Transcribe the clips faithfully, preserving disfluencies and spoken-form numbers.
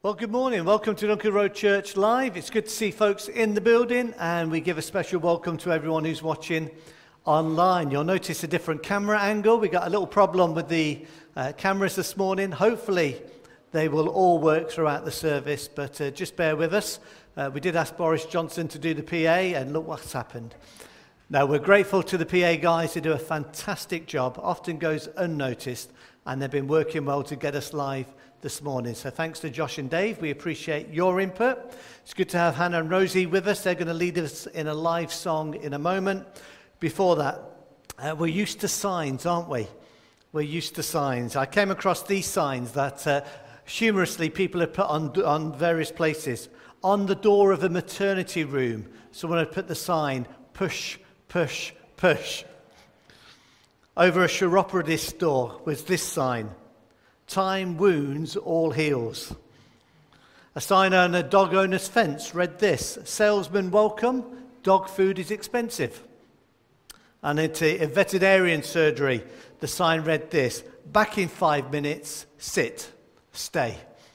Well, good morning. Welcome to Duncan Road Church Live. It's good to see folks in the building, and we give a special welcome to everyone who's watching online. You'll notice a different camera angle. We got a little problem with the uh, cameras this morning. Hopefully, they will all work throughout the service, but uh, just bear with us. Uh, we did ask Boris Johnson to do the P A, and look what's happened. Now, we're grateful to the P A guys who do a fantastic job, often goes unnoticed, and they've been working well to get us live this morning. So thanks to Josh and Dave. We appreciate your input. It's good to have Hannah and Rosie with us. They're going to lead us in a live song in a moment. Before that, uh, we're used to signs, aren't we? We're used to signs. I came across these signs that uh, humorously people have put on, on various places. On the door of a maternity room, someone had put the sign, push, push, push. Over a chiropodist store was this sign, time wounds, all heals. A sign on a dog owner's fence read this, salesman welcome, dog food is expensive. And at a veterinarian surgery, the sign read this, back in five minutes, sit, stay.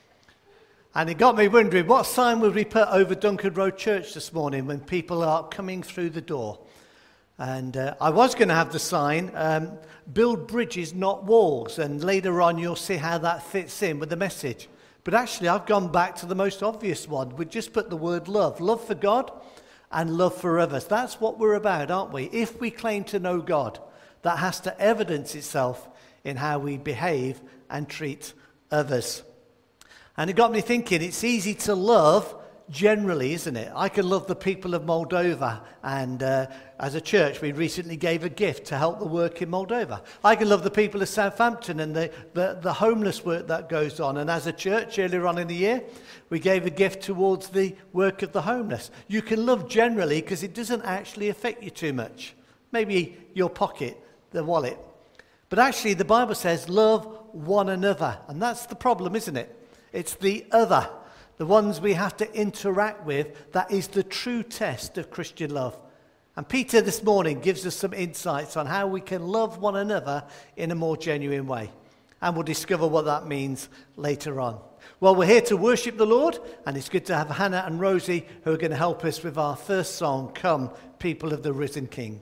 And it got me wondering, what sign would we put over Duncan Road Church this morning when people are coming through the door? And uh, I was going to have the sign, um, build bridges, not walls. And later on, you'll see how that fits in with the message. But actually, I've gone back to the most obvious one. We just put the word love. Love for God and love for others. That's what we're about, aren't we? If we claim to know God, that has to evidence itself in how we behave and treat others. And it got me thinking, it's easy to love generally, isn't it? I can love the people of Moldova, and uh, as a church we recently gave a gift to help the work in Moldova. I can love the people of Southampton and the, the, the homeless work that goes on, and as a church earlier on in the year we gave a gift towards the work of the homeless. You can love generally because it doesn't actually affect you too much. Maybe your pocket, the wallet. But actually the Bible says love one another, and that's the problem, isn't it? It's the other, the ones we have to interact with, that is the true test of Christian love. And Peter this morning gives us some insights on how we can love one another in a more genuine way. And we'll discover what that means later on. Well, we're here to worship the Lord, and it's good to have Hannah and Rosie who are going to help us with our first song, Come, People of the Risen King.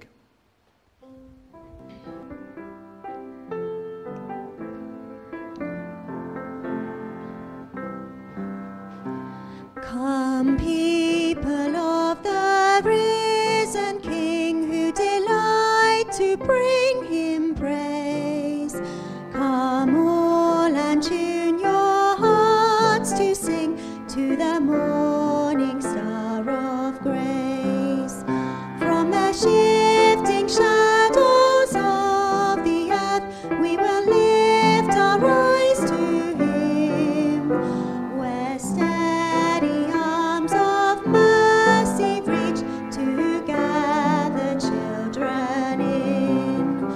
Come, people of the risen King, who delight to bring him praise. Come all and tune your hearts to sing to the morning star of grace. From the shifting shadows of the earth, we will lift our eyes to him, where steady arms of mercy reach to gather children in.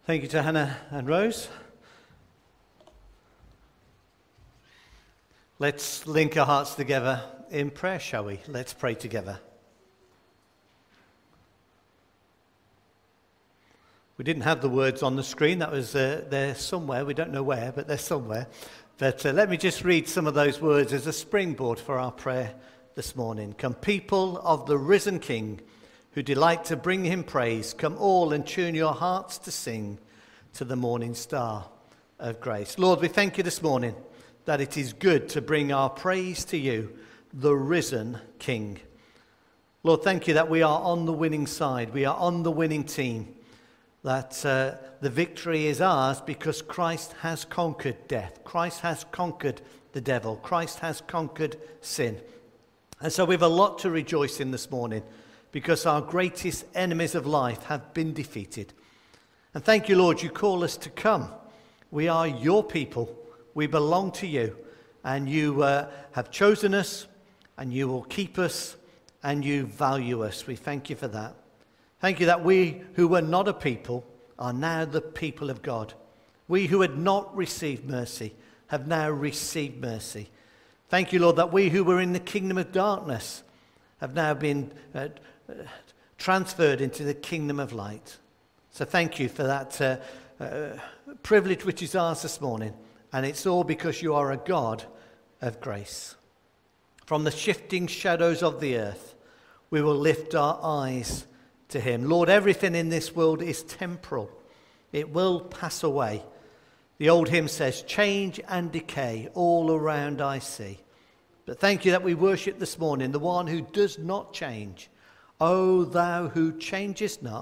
Thank you to Hannah and Rose. Let's link our hearts together in prayer, shall we? Let's pray together. We didn't have the words on the screen. That was uh, there somewhere. We don't know where, but they're somewhere. But uh, let me just read some of those words as a springboard for our prayer this morning. Come, people of the risen King, who delight to bring him praise, come all and tune your hearts to sing to the morning star of grace. Lord, we thank you this morning that it is good to bring our praise to you, the risen King. Lord, thank you that we are on the winning side. We are on the winning team. That uh, the victory is ours because Christ has conquered death. Christ has conquered the devil. Christ has conquered sin. And so we have a lot to rejoice in this morning because our greatest enemies of life have been defeated. And thank you, Lord, you call us to come. We are your people. We belong to you. And you uh, have chosen us, and you will keep us, and you value us. We thank you for that. Thank you that we who were not a people are now the people of God. We who had not received mercy have now received mercy. Thank you, Lord, that we who were in the kingdom of darkness have now been uh, uh, transferred into the kingdom of light. So thank you for that uh, uh, privilege which is ours this morning. And it's all because you are a God of grace. From the shifting shadows of the earth, we will lift our eyes to him. Lord, everything in this world is temporal. It will pass away. The old hymn says, change and decay all around I see. But thank you that we worship this morning the one who does not change. O thou who changest not,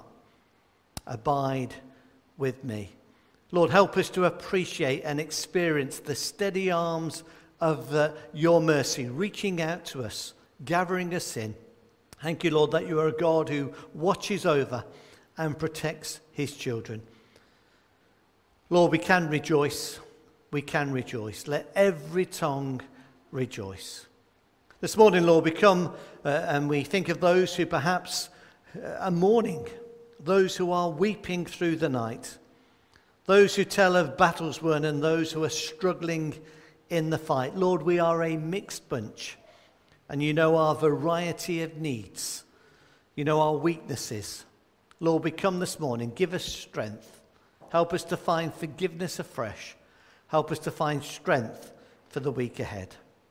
abide with me. Lord, help us to appreciate and experience the steady arms of uh, your mercy, reaching out to us, gathering us in. Thank you, Lord, that you are a God who watches over and protects his children. Lord, we can rejoice. We can rejoice. Let every tongue rejoice. This morning, Lord, we come uh, and we think of those who perhaps uh, are mourning, those who are weeping through the night, those who tell of battles won and those who are struggling in the fight. Lord, we are a mixed bunch. And you know our variety of needs. You know our weaknesses. Lord, we come this morning. Give us strength. Help us to find forgiveness afresh. Help us to find strength for the week ahead.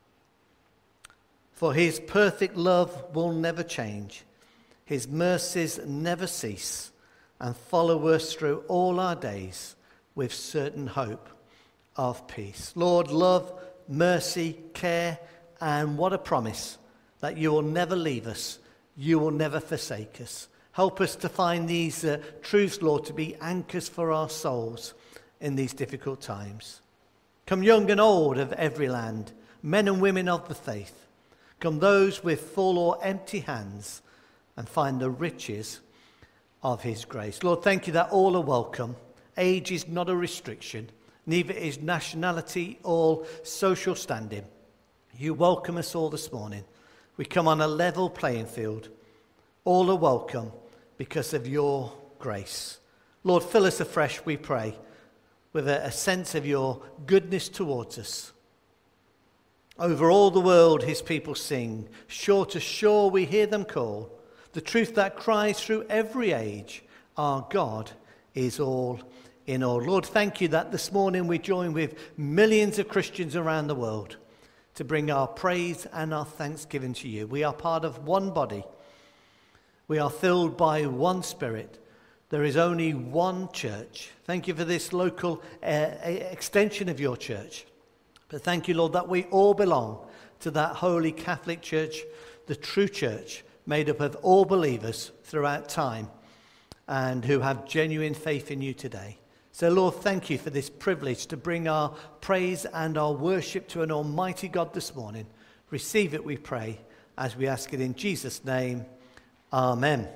For his perfect love will never change. His mercies never cease and follow us through all our days with certain hope of peace. Lord, love, mercy, care, and what a promise that you will never leave us. You will never forsake us. Help us to find these uh, truths, Lord, to be anchors for our souls in these difficult times. Come young and old of every land, men and women of the faith. Come those with full or empty hands and find the riches of his grace. Lord, thank you that all are welcome. Age is not a restriction, neither is nationality or social standing. You welcome us all this morning. We come on a level playing field. All are welcome because of your grace. Lord, fill us afresh, we pray, with a, a sense of your goodness towards us. Over all the world his people sing. Shore to shore we hear them call. The truth that cries through every age. Our God is all in all. Lord, thank you that this morning we join with millions of Christians around the world to bring our praise and our thanksgiving to you. We are part of one body. We are filled by one Spirit. There is only one church. Thank you for this local uh, extension of your church. But thank you, Lord, that we all belong to that holy Catholic Church, the true church, made up of all believers throughout time and who have genuine faith in you today. So, Lord, thank you for this privilege to bring our praise and our worship to an almighty God this morning. Receive it, we pray, as we ask it in Jesus' name. Amen.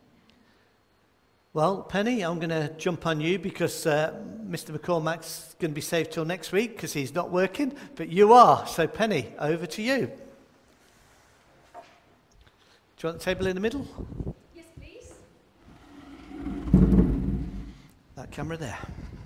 Well, Penny, I'm going to jump on you because uh, Mister McCormack's going to be saved till next week because he's not working, but you are. So, Penny, over to you. Do you want the table in the middle? Yes, please. That camera there.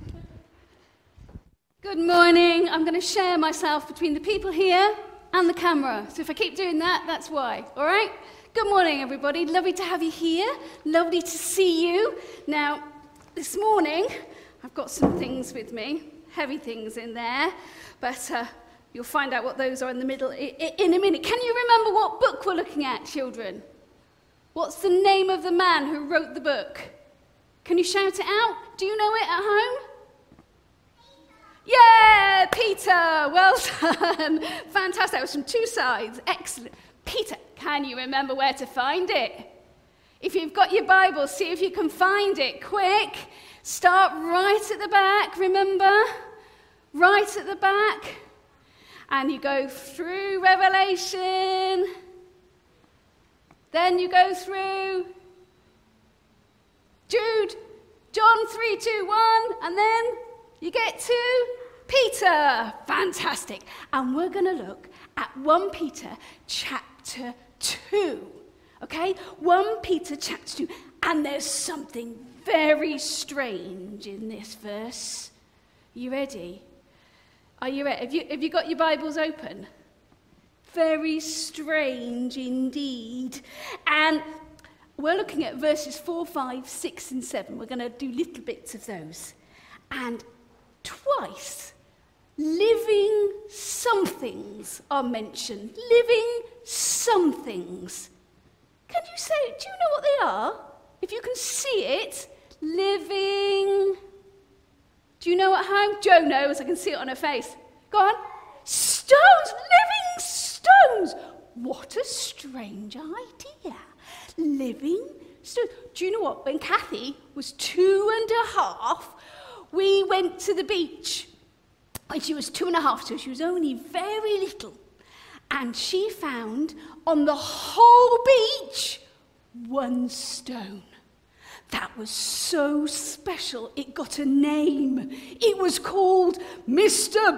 Good morning. I'm going to share myself between the people here and the camera. So if I keep doing that, that's why. All right? Good morning, everybody. Lovely to have you here. Lovely to see you. Now, this morning, I've got some things with me, heavy things in there, but uh, you'll find out what those are in the middle in a minute. Can you remember what book we're looking at, children? What's the name of the man who wrote the book? Can you shout it out? Do you know it at home? Yeah, Peter, well done. Fantastic, that was from two sides, excellent. Peter, can you remember where to find it? If you've got your Bible, see if you can find it, quick. Start right at the back, remember? Right at the back. And you go through Revelation. Then you go through Jude, John three, two, one, and then you get to Peter. Fantastic. And we're going to look at First Peter chapter two. Okay? First Peter chapter two. And there's something very strange in this verse. You ready? Are you ready? Have you, have you got your Bibles open? Very strange indeed. And we're looking at verses four, five, six, and seven. We're going to do little bits of those. And twice, living somethings are mentioned. Living somethings. Can you say, do you know what they are? If you can see it, living. Do you know at home? Jo knows, I can see it on her face. Go on. Stones, living stones. What a strange idea. Living stones. Do you know what? When Kathy was two and a half, we went to the beach. When she was two and a half, so she was only very little. And she found on the whole beach one stone. That was so special, it got a name. It was called Mister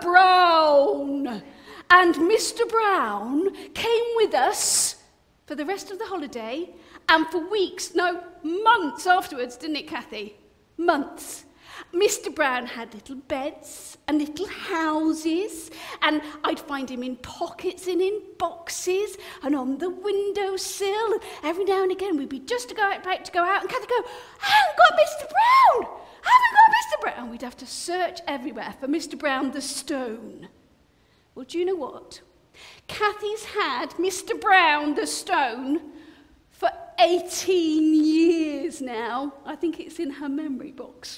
Brown. And Mister Brown came with us for the rest of the holiday and for weeks, no, months afterwards, didn't it, Kathy? Months. Mister Brown had little beds and little houses, and I'd find him in pockets and in boxes and on the windowsill. Every now and again we'd be just to go out, about to go out, and Kathy'd go, I haven't got Mister Brown! I haven't got Mister Brown! And we'd have to search everywhere for Mister Brown the stone. Well, do you know what? Kathy's had Mister Brown the stone for eighteen years now. I think it's in her memory box.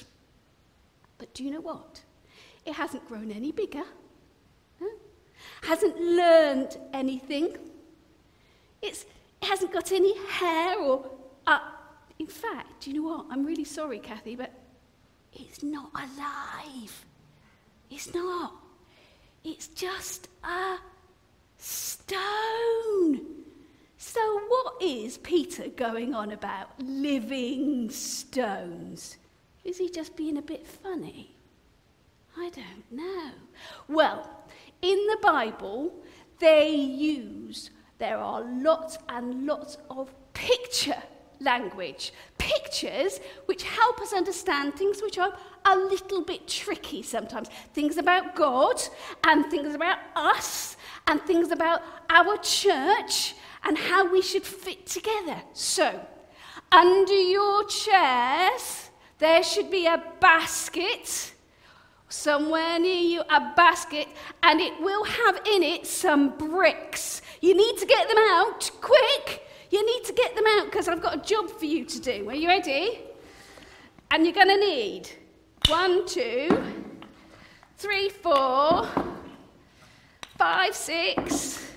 But do you know what? It hasn't grown any bigger. Huh? Hasn't learned anything. It's, it hasn't got any hair or... Uh, in fact, do you know what? I'm really sorry, Kathy, but it's not alive. It's not. It's just a stone. So what is Peter going on about? Living stones. Is he just being a bit funny? I don't know. Well, in the Bible, they use, there are lots and lots of picture language. Pictures which help us understand things which are a little bit tricky sometimes. Things about God and things about us and things about our church and how we should fit together. So, under your chairs, there should be a basket, somewhere near you, a basket, and it will have in it some bricks. You need to get them out, quick. You need to get them out because I've got a job for you to do. Are you ready? And you're going to need one, two, three, four, five, six,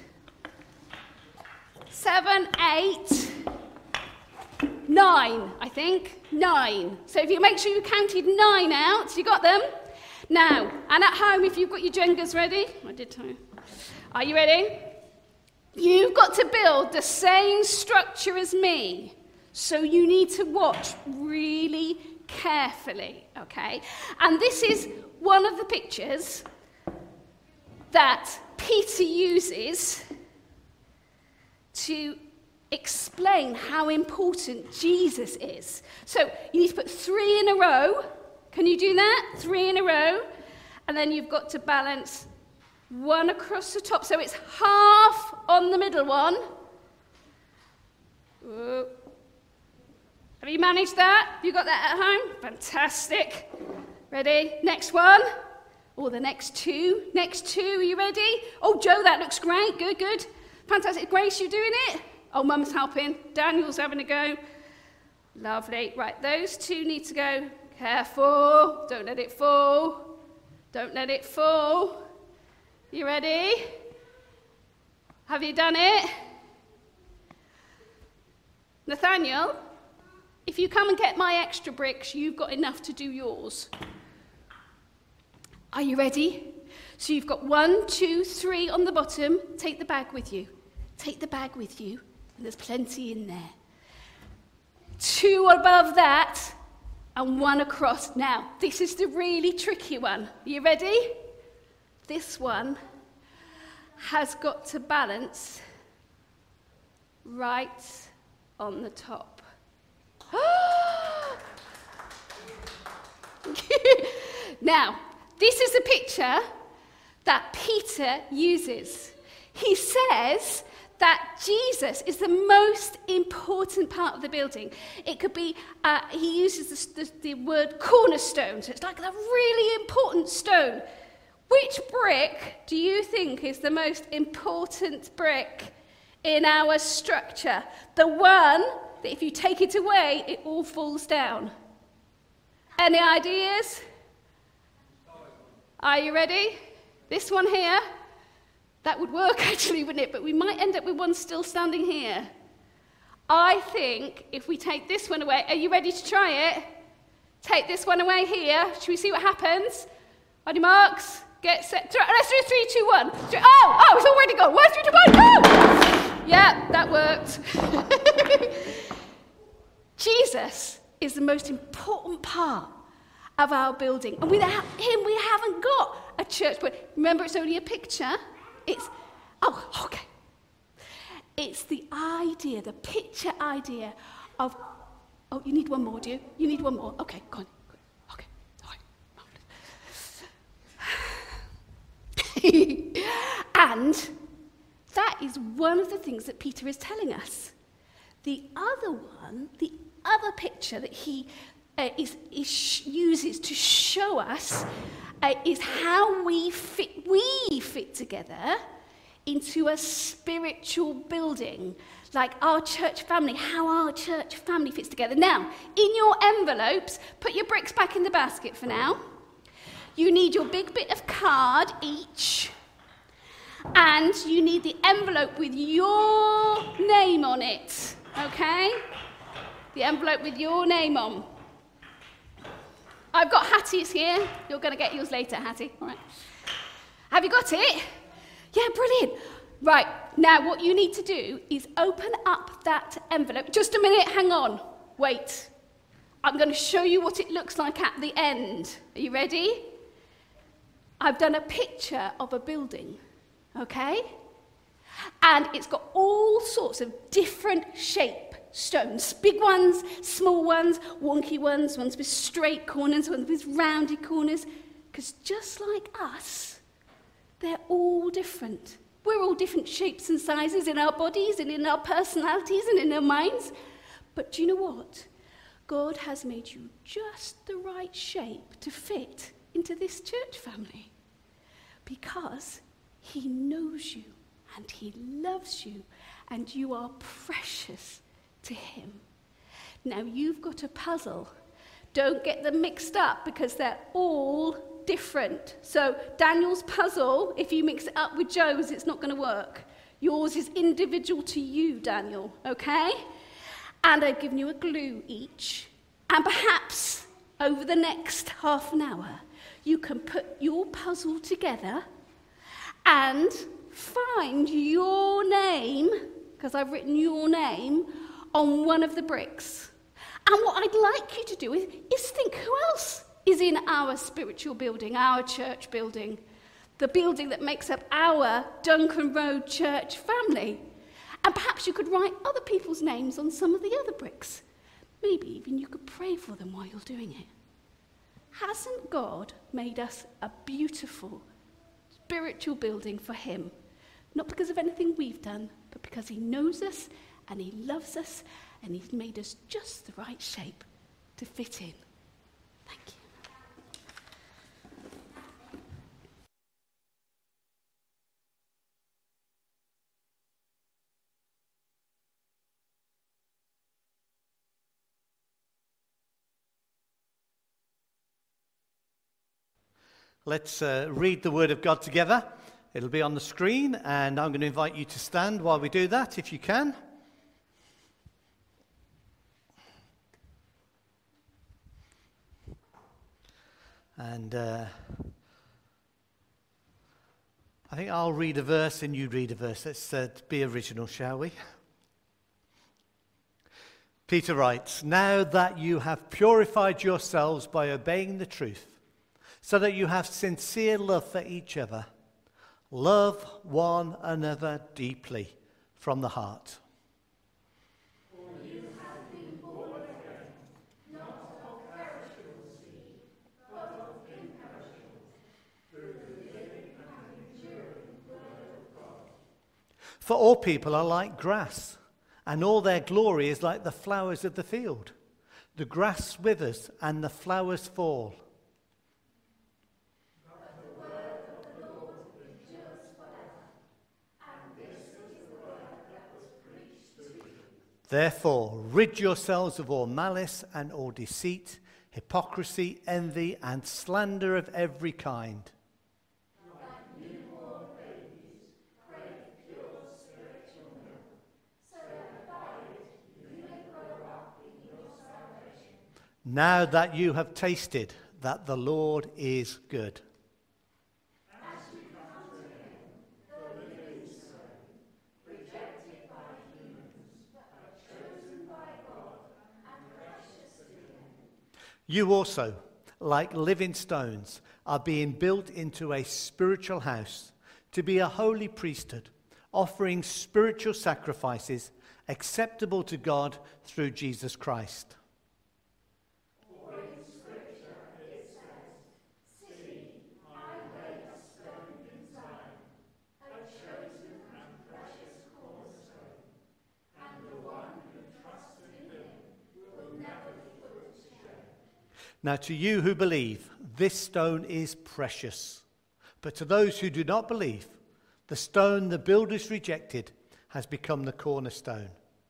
seven, eight, nine, I think. Nine. So if you make sure you counted nine out, you got them? Now, and at home, if you've got your Jengas ready, I did tell you. Are you ready? You've got to build the same structure as me. So you need to watch really carefully, okay? And this is one of the pictures that Peter uses to explain how important Jesus is. So you need to put three in a row, Can you do that? Three in a row. And then you've got to balance one across the top. So it's half on the middle one. Ooh. Have you managed that? Have you got that at home? Fantastic. Ready? Next one. Or the next two. Next two. Are you ready? Oh, Joe, that looks great. Good, good. Fantastic. Grace, you doing it? Oh, Mum's helping. Daniel's having a go. Lovely. Right, those two need to go. Careful. Don't let it fall. Don't let it fall. You ready? Have you done it? Nathaniel, if you come and get my extra bricks, you've got enough to do yours. Are you ready? So you've got one, two, three on the bottom. Take the bag with you. Take the bag with you. And there's plenty in there. Two above that, and one across. Now, this is the really tricky one. Are you ready? This one has got to balance right on the top. Now, this is a picture that Peter uses. He says that Jesus is the most important part of the building. It could be, uh, he uses the, the, the word cornerstone, so it's like a really important stone. Which brick do you think is the most important brick in our structure? The one that if you take it away, it all falls down. Any ideas? Are you ready? This one here? That would work actually, wouldn't it? But we might end up with one still standing here. I think if we take this one away, are you ready to try it? Take this one away here. Should we see what happens? On your marks, get set. Try. Let's do three, two, one. Three. Oh, oh, it's already gone. One, three, two, one, go! Yeah, that worked. Jesus is the most important part of our building. And without him, we haven't got a church. But remember, it's only a picture. It's, oh, okay. It's the idea, the picture idea of, oh, you need one more, do you? You need one more. Okay, go on. Okay, okay. And that is one of the things that Peter is telling us. The other one, the other picture that he uh, is, is uses to show us uh, is how we fit, we fit together into a spiritual building, like our church family, how our church family fits together. Now, in your envelopes, put your bricks back in the basket for now. You need your big bit of card each, and you need the envelope with your name on it, okay? The envelope with your name on. I've got Hattie's here. You're going to get yours later, Hattie. All right. Have you got it? Yeah, brilliant. Right, now what you need to do is open up that envelope. Just a minute, hang on. Wait. I'm going to show you what it looks like at the end. Are you ready? I've done a picture of a building, okay? And it's got all sorts of different shape stones. Big ones, small ones, wonky ones, ones with straight corners, ones with rounded corners. Because just like us, they're all different. We're all different shapes and sizes in our bodies and in our personalities and in our minds. But do you know what? God has made you just the right shape to fit into this church family. Because he knows you and he loves you and you are precious to him. Now you've got a puzzle. Don't get them mixed up because they're all different. So Daniel's puzzle, if you mix it up with Joe's, it's not going to work. Yours is individual to you, Daniel, okay? And I've given you a glue each. And perhaps over the next half an hour, you can put your puzzle together and find your name, because I've written your name, on one of the bricks. And what I'd like you to do is, is think who else is in our spiritual building, our church building, the building that makes up our Duncan Road church family. And perhaps you could write other people's names on some of the other bricks. Maybe even you could pray for them while you're doing it. Hasn't God made us a beautiful spiritual building for him? Not because of anything we've done, but because he knows us and he loves us and he's made us just the right shape to fit in. Thank you. Let's uh, read the Word of God together. It'll be on the screen, and I'm going to invite you to stand while we do that, if you can. And uh, I think I'll read a verse and you read a verse. Let's uh, be original, shall we? Peter writes, "Now that you have purified yourselves by obeying the truth, so that you have sincere love for each other, love one another deeply from the heart." For you have been born again, not of perishable seed, but of imperishable, through the living and enduring word of God. For all people are like grass, and all their glory is like the flowers of the field. The grass withers and the flowers fall. Therefore, rid yourselves of all malice and all deceit, hypocrisy, envy, and slander of every kind. Like newborn babies, crave pure spiritual milk, so that by it you may grow up in your salvation. Now that you have tasted that the Lord is good. You also, like living stones, are being built into a spiritual house to be a holy priesthood, offering spiritual sacrifices acceptable to God through Jesus Christ. For in Scripture it says, "See, I lay a stone in Zion, a chosen and precious cornerstone, and the one who trusts in him will never be put to shame." Now to you who believe, this stone is precious. But to those who do not believe, the stone the builders rejected has become the cornerstone.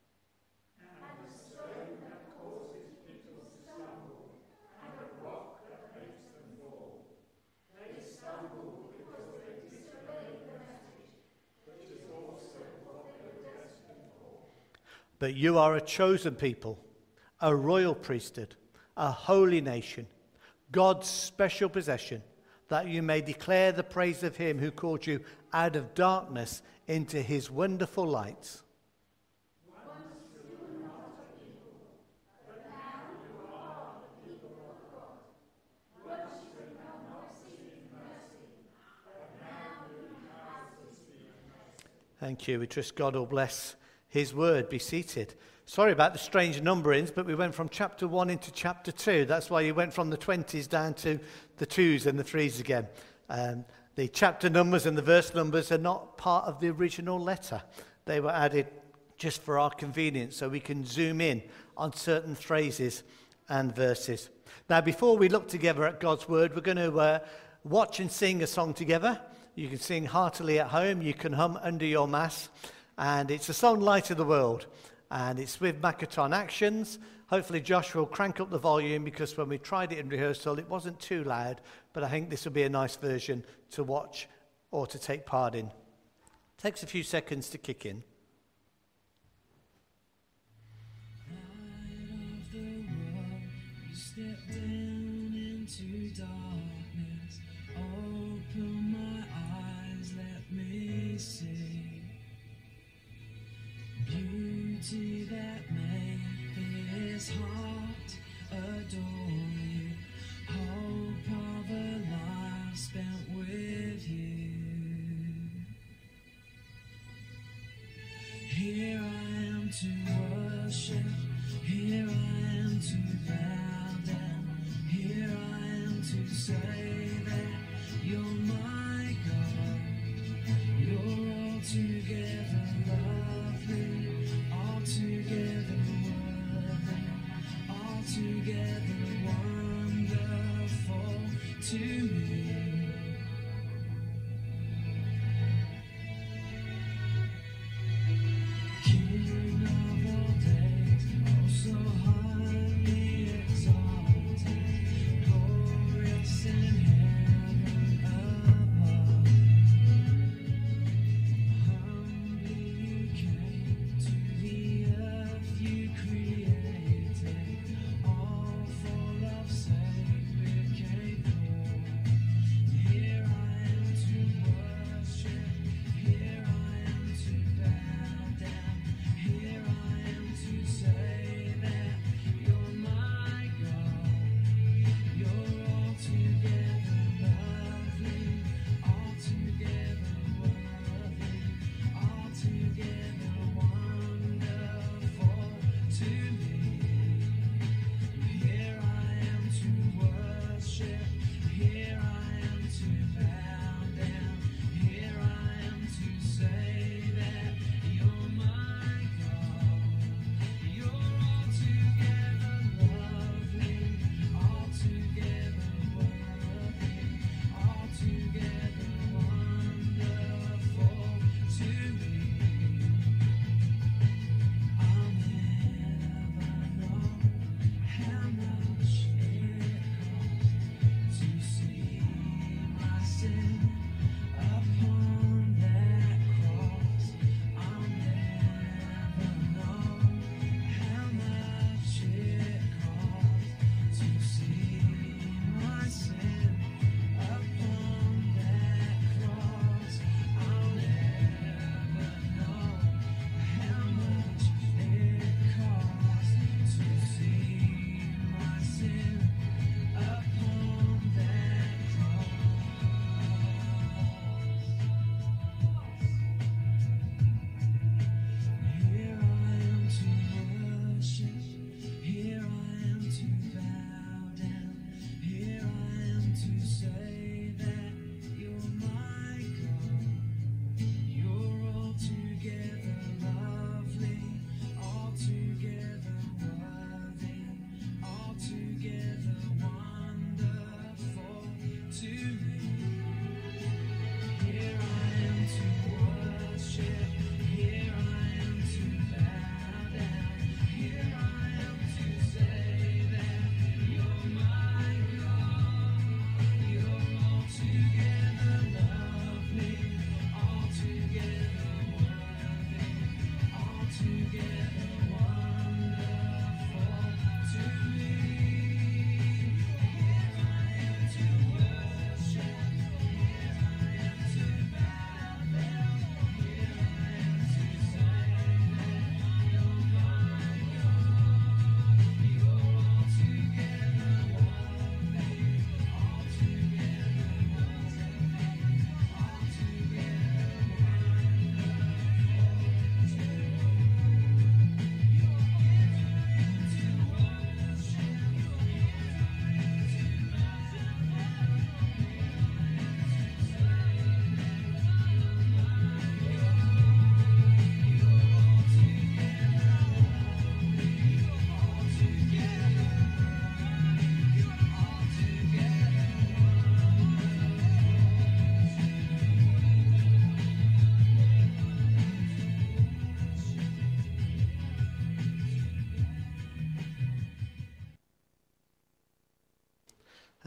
And the stone that causes people to stumble, and the rock that makes them fall. They stumble because they disobey the message, which is also what they were destined for. But you are a chosen people, a royal priesthood, a holy nation, God's special possession, that you may declare the praise of him who called you out of darkness into his wonderful light. Once you were not a people, but now you are the people of God. Once you have not seen mercy, but now you have received mercy. Thank you. We trust God will bless his word. Be seated. Sorry about the strange numberings, but we went from chapter one into chapter two. That's why you went from the twenties down to the twos and the threes again. Um, the chapter numbers and the verse numbers are not part of the original letter. They were added just for our convenience, so we can zoom in on certain phrases and verses. Now, before we look together at God's word, we're going to uh, watch and sing a song together. You can sing heartily at home. You can hum under your mass. And it's a song, Light of the World. And it's with Makaton Actions. Hopefully Josh will crank up the volume, because when we tried it in rehearsal, it wasn't too loud. But I think this will be a nice version to watch or to take part in. Takes a few seconds to kick in. Light of the world, you step down into darkness. Open my eyes, let me see beauty that made this heart adore you. Hope of a life spent with you. Here I am to worship, here I am to bow down, here I am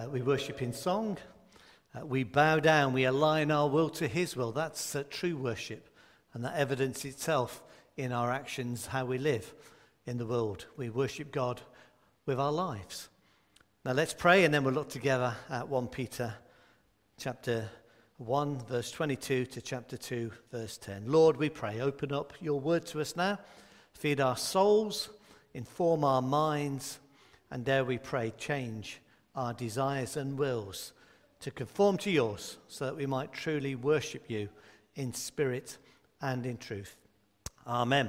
Uh, we worship in song. Uh, we bow down. We align our will to his will. That's uh, true worship. And that evidence itself in our actions, how we live in the world. We worship God with our lives. Now let's pray, and then we'll look together at First Peter chapter one, verse twenty-two to chapter two, verse ten. Lord, we pray, open up your word to us now. Feed our souls, inform our minds, and dare we pray, change our desires and wills to conform to yours, so that we might truly worship you in spirit and in truth. Amen.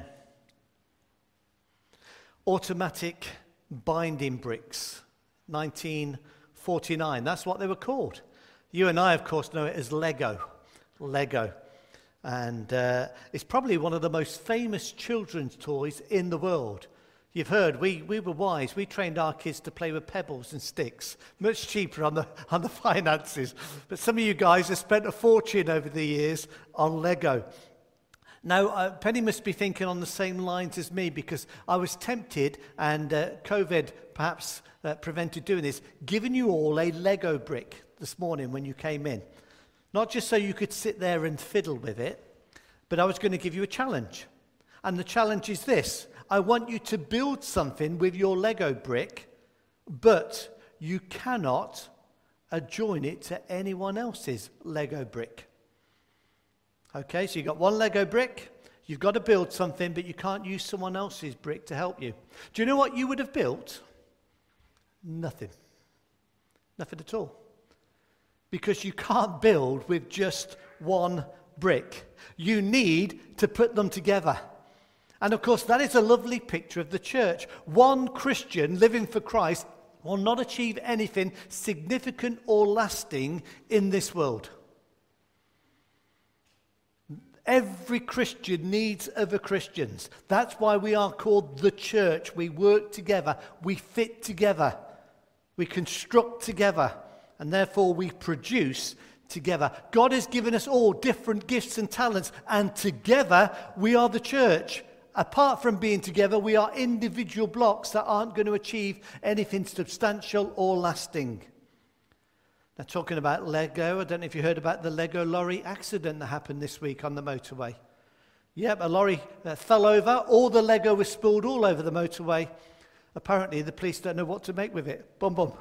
Automatic binding bricks, nineteen forty-nine. That's what they were called. You and I, of course, know it as Lego. Lego. And uh, it's probably one of the most famous children's toys in the world. You've heard, we, we were wise. We trained our kids to play with pebbles and sticks. Much cheaper on the, on the finances. But some of you guys have spent a fortune over the years on Lego. Now, uh, Penny must be thinking on the same lines as me, because I was tempted, and uh, COVID perhaps uh, prevented doing this, giving you all a Lego brick this morning when you came in. Not just so you could sit there and fiddle with it, but I was going to give you a challenge. And the challenge is this. I want you to build something with your Lego brick, but you cannot adjoin it to anyone else's Lego brick. Okay, so you've got one Lego brick, you've got to build something, but you can't use someone else's brick to help you. Do you know what you would have built? Nothing. Nothing at all. Because you can't build with just one brick. You need to put them together. And of course, that is a lovely picture of the church. One Christian living for Christ will not achieve anything significant or lasting in this world. Every Christian needs other Christians. That's why we are called the church. We work together. We fit together. We construct together. And therefore we produce together. God has given us all different gifts and talents. And together we are the church. Apart from being together, we are individual blocks that aren't going to achieve anything substantial or lasting. Now, talking about Lego, I don't know if you heard about the Lego lorry accident that happened this week on the motorway. Yep, a lorry uh, fell over. All the Lego was spilled all over the motorway. Apparently, the police don't know what to make with it. Boom, boom.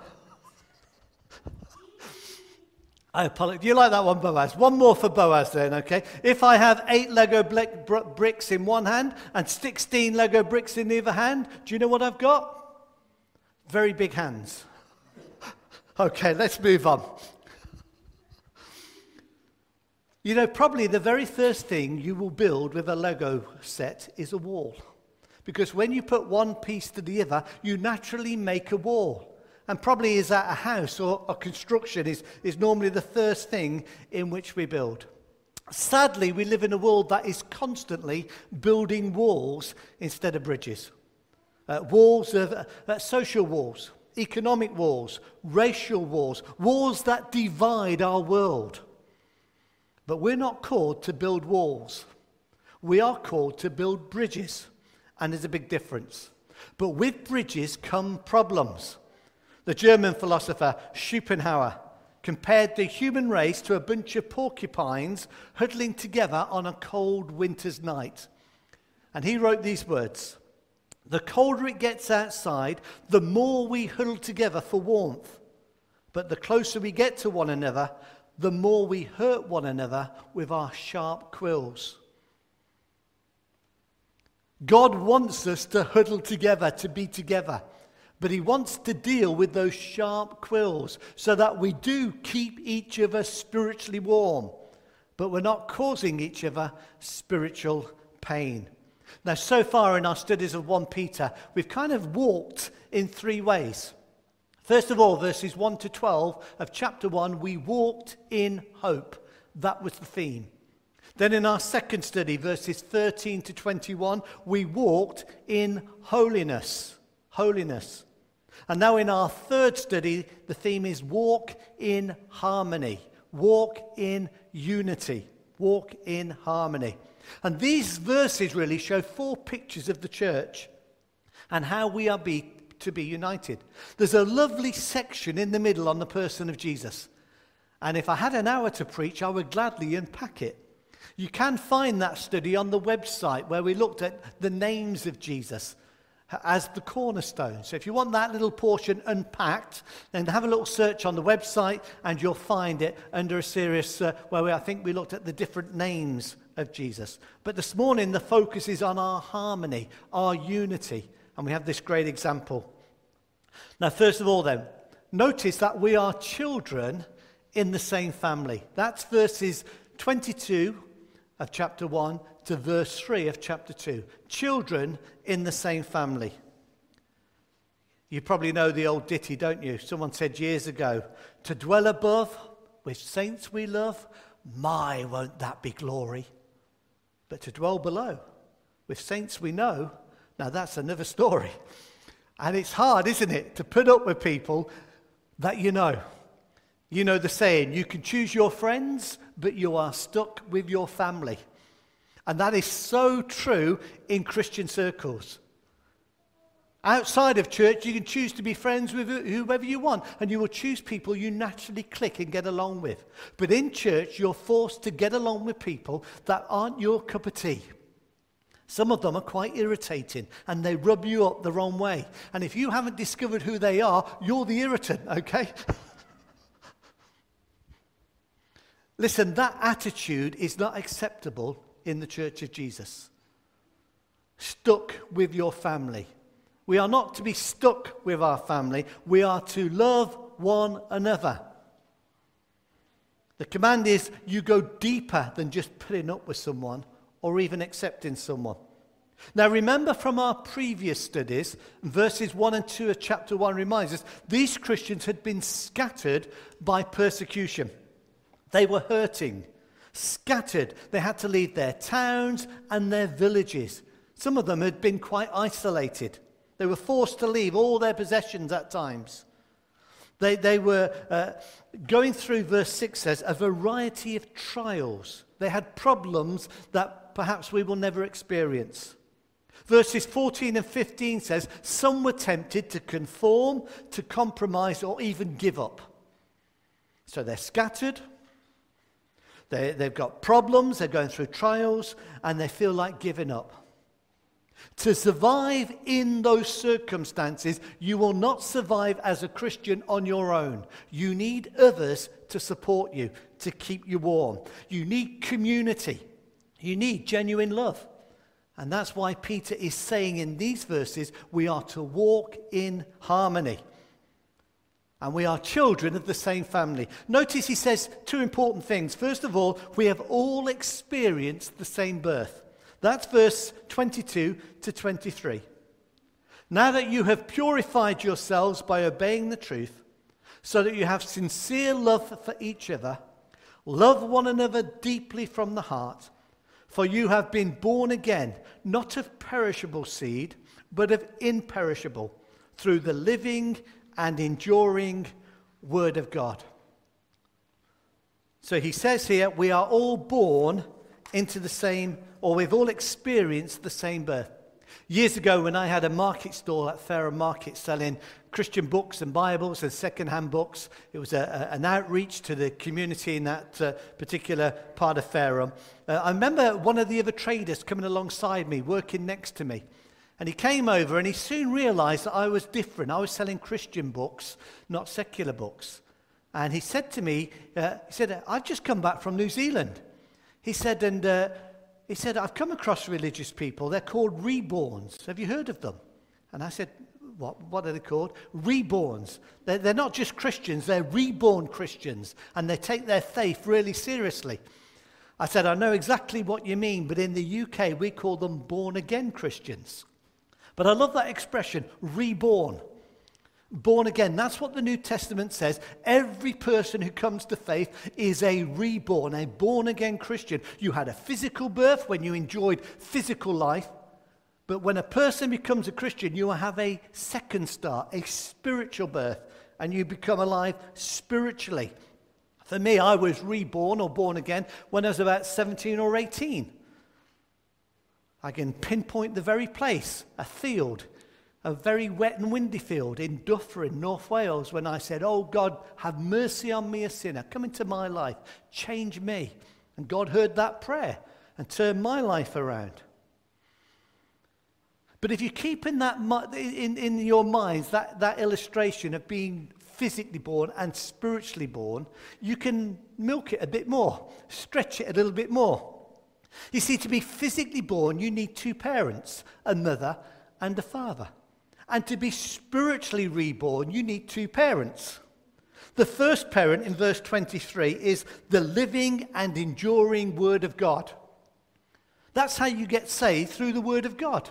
I apologize. Do you like that one, Boaz? One more for Boaz then, okay? If I have eight Lego brick, br- bricks in one hand and sixteen Lego bricks in the other hand, do you know what I've got? Very big hands. Okay, let's move on. You know, probably the very first thing you will build with a Lego set is a wall. Because when you put one piece to the other, you naturally make a wall. And probably is that a house or a construction is, is normally the first thing in which we build. Sadly, we live in a world that is constantly building walls instead of bridges. Uh, walls of uh, uh, social walls, economic walls, racial walls, walls that divide our world. But we're not called to build walls. We are called to build bridges. And there's a big difference. But with bridges come problems. The German philosopher Schopenhauer compared the human race to a bunch of porcupines huddling together on a cold winter's night. And he wrote these words: "The colder it gets outside, the more we huddle together for warmth. But the closer we get to one another, the more we hurt one another with our sharp quills." God wants us to huddle together, to be together. But he wants to deal with those sharp quills so that we do keep each other spiritually warm, but we're not causing each other spiritual pain. Now, so far in our studies of First Peter, we've kind of walked in three ways. First of all, verses one to twelve of chapter one, we walked in hope. That was the theme. Then in our second study, verses thirteen to twenty-one, we walked in holiness. Holiness. And now in our third study, the theme is walk in harmony. Walk in unity. Walk in harmony. And these verses really show four pictures of the church and how we are be, to be united. There's a lovely section in the middle on the person of Jesus. And if I had an hour to preach, I would gladly unpack it. You can find that study on the website where we looked at the names of Jesus as the cornerstone. So if you want that little portion unpacked, then have a little search on the website and you'll find it under a series uh, where we, I think we looked at the different names of Jesus. But this morning the focus is on our harmony, our unity, and we have this great example. Now first of all then, notice that we are children in the same family. That's verses twenty-two of chapter one to verse three of chapter two. Children in the same family. You probably know the old ditty, don't you? Someone said years ago, to dwell above with saints we love, my, won't that be glory. But to dwell below with saints we know, now that's another story. And it's hard, isn't it, to put up with people that you know. You know the saying, you can choose your friends, but you are stuck with your family. And that is so true in Christian circles. Outside of church, you can choose to be friends with whoever you want, and you will choose people you naturally click and get along with. But in church, you're forced to get along with people that aren't your cup of tea. Some of them are quite irritating, and they rub you up the wrong way. And if you haven't discovered who they are, you're the irritant, okay? Listen, that attitude is not acceptable in the Church of Jesus. Stuck with your family. We are not to be stuck with our family. We are to love one another. The command is you go deeper than just putting up with someone or even accepting someone. Now remember from our previous studies, verses one and two of chapter one reminds us, these Christians had been scattered by persecution. They were hurting, scattered. They had to leave their towns and their villages. Some of them had been quite isolated. They were forced to leave all their possessions at times. They, they were uh, going through, verse six says, a variety of trials. They had problems that perhaps we will never experience. Verses fourteen and fifteen says, some were tempted to conform, to compromise, or even give up. So they're scattered. They, they've got problems, they're going through trials, and they feel like giving up. To survive in those circumstances, you will not survive as a Christian on your own. You need others to support you, to keep you warm. You need community. You need genuine love. And that's why Peter is saying in these verses, we are to walk in harmony. And we are children of the same family. Notice he says two important things. First of all, we have all experienced the same birth. That's verse twenty-two to twenty-three. Now that you have purified yourselves by obeying the truth, so that you have sincere love for each other, love one another deeply from the heart, for you have been born again, not of perishable seed, but of imperishable, through the living and enduring Word of God. So he says here, we are all born into the same, or we've all experienced the same birth. Years ago when I had a market stall at Fareham Market selling Christian books and Bibles and second-hand books, it was a, a, an outreach to the community in that uh, particular part of Fareham. Uh, I remember one of the other traders coming alongside me, working next to me. And he came over and he soon realized that I was different. I was selling Christian books, not secular books. And he said to me, uh, he said, I've just come back from New Zealand. He said, and uh, he said, I've come across religious people. They're called reborns. Have you heard of them? And I said, what, what are they called? Reborns. They're, they're not just Christians, they're reborn Christians. And they take their faith really seriously. I said, I know exactly what you mean, but in the U K we call them born-again Christians. But I love that expression, reborn. Born again. That's what the New Testament says. Every person who comes to faith is a reborn, a born-again Christian. You had a physical birth when you enjoyed physical life. But when a person becomes a Christian, you have a second start, a spiritual birth. And you become alive spiritually. For me, I was reborn or born again when I was about seventeen or eighteen. I can pinpoint the very place, a field. a very wet and windy field in Dufferin, North Wales, when I said, "Oh God, have mercy on me, a sinner. Come into my life. Change me." And God heard that prayer and turned my life around. But if you keep in that in, in your minds that, that illustration of being physically born and spiritually born, you can milk it a bit more, stretch it a little bit more. You see, to be physically born, you need two parents, a mother and a father. And to be spiritually reborn, you need two parents. The first parent in verse twenty-three is the living and enduring Word of God. That's how you get saved, through the Word of God.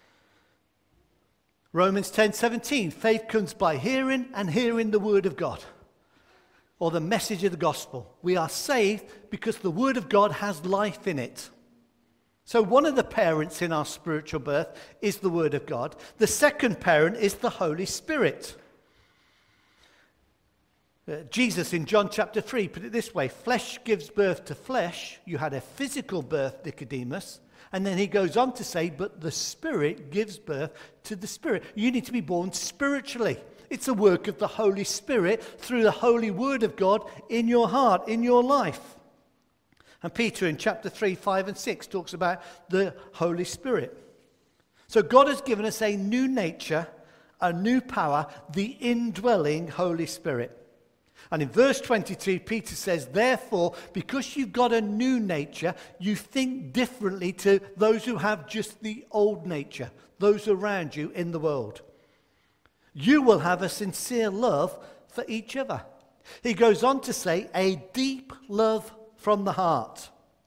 Romans ten seventeen, faith comes by hearing, and hearing the Word of God, or the message of the gospel. We are saved because the Word of God has life in it. So one of the parents in our spiritual birth is the Word of God. The second parent is the Holy Spirit. Uh, Jesus in John chapter three put it this way: flesh gives birth to flesh. You had a physical birth, Nicodemus. And then he goes on to say, but the Spirit gives birth to the Spirit. You need to be born spiritually. It's a work of the Holy Spirit through the holy Word of God in your heart, in your life. And Peter in chapter three, five and six talks about the Holy Spirit. So God has given us a new nature, a new power, the indwelling Holy Spirit. And in verse twenty-two, Peter says, therefore, because you've got a new nature, you think differently to those who have just the old nature, those around you in the world. You will have a sincere love for each other. He goes on to say, a deep love from the heart.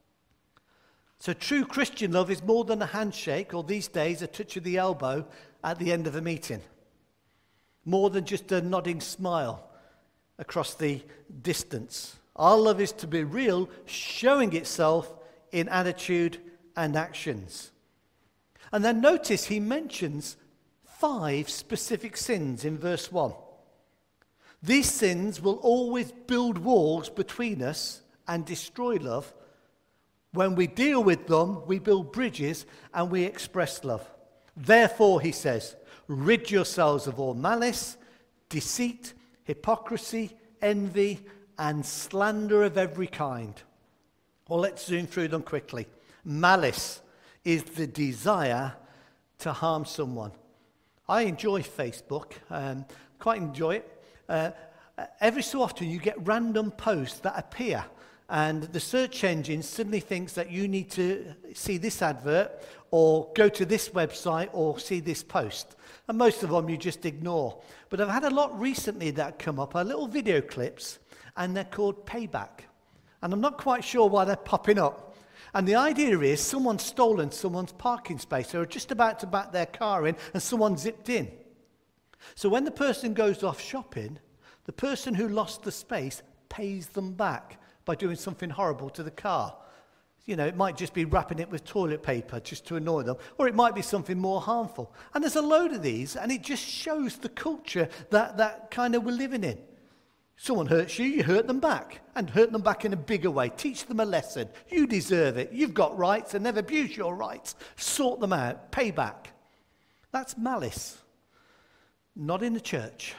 So true Christian love is more than a handshake, or these days a touch of the elbow at the end of a meeting. More than just a nodding smile across the distance. Our love is to be real, showing itself in attitude and actions. And then notice he mentions five specific sins in verse one. These sins will always build walls between us and destroy love. When we deal with them, we build bridges and we express love. Therefore, he says, rid yourselves of all malice, deceit, hypocrisy, envy, and slander of every kind. Well, let's zoom through them quickly. Malice is the desire to harm someone. I enjoy Facebook, um, quite enjoy it. Uh, every so often you get random posts that appear, and the search engine suddenly thinks that you need to see this advert or go to this website or see this post. And most of them you just ignore. But I've had a lot recently that come up, are little video clips, and they're called Payback. And I'm not quite sure why they're popping up. And the idea is someone's stolen someone's parking space. They're just about to back their car in, and someone zipped in. So when the person goes off shopping, the person who lost the space pays them back by doing something horrible to the car. You know, it might just be wrapping it with toilet paper just to annoy them, or it might be something more harmful. And there's a load of these, and it just shows the culture that, that kind of we're living in. Someone hurts you, you hurt them back, and hurt them back in a bigger way. Teach them a lesson. You deserve it. You've got rights, and never abuse your rights. Sort them out. Pay back. That's malice. Not in the church.